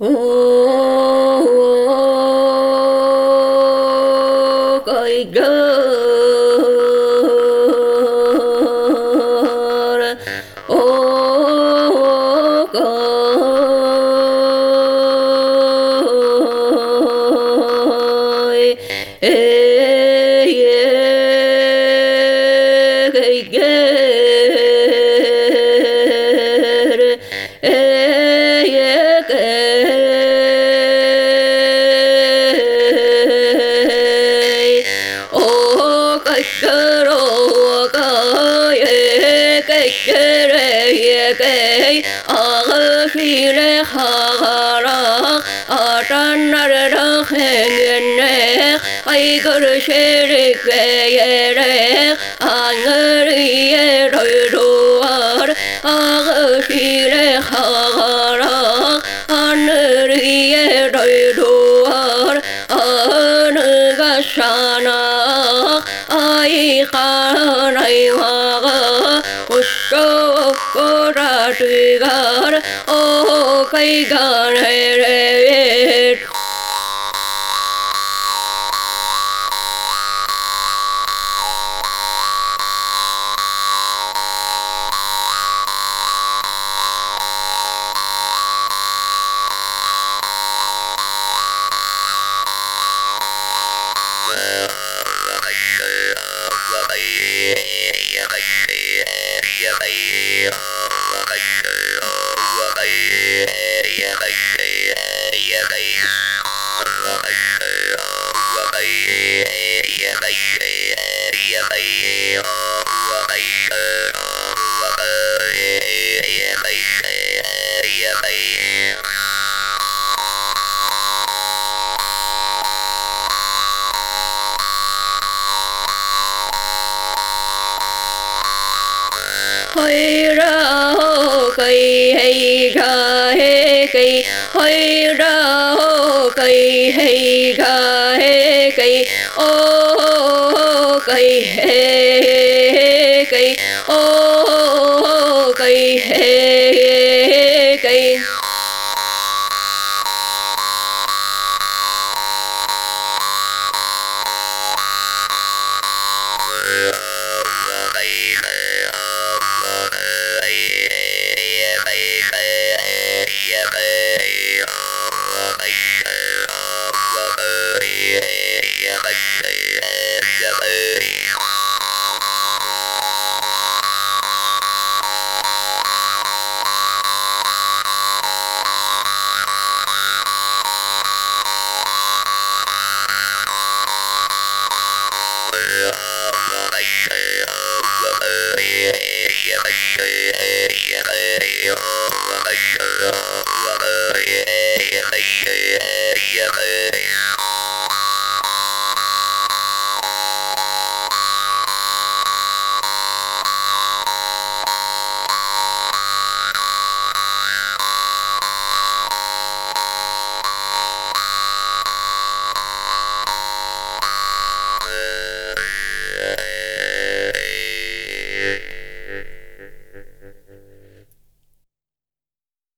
Coi gơ coi ai cứ sẽ đi về đây anh ơi rồi rồi anh chỉ để họ anh ơi rồi rồi anh ga sana ai khá này hoa có ra truy gar ô cây gar này hoi ra ho cây hay ga he cây hoi ra ho cây hay ga he cây ô cây he cây ô cây he cây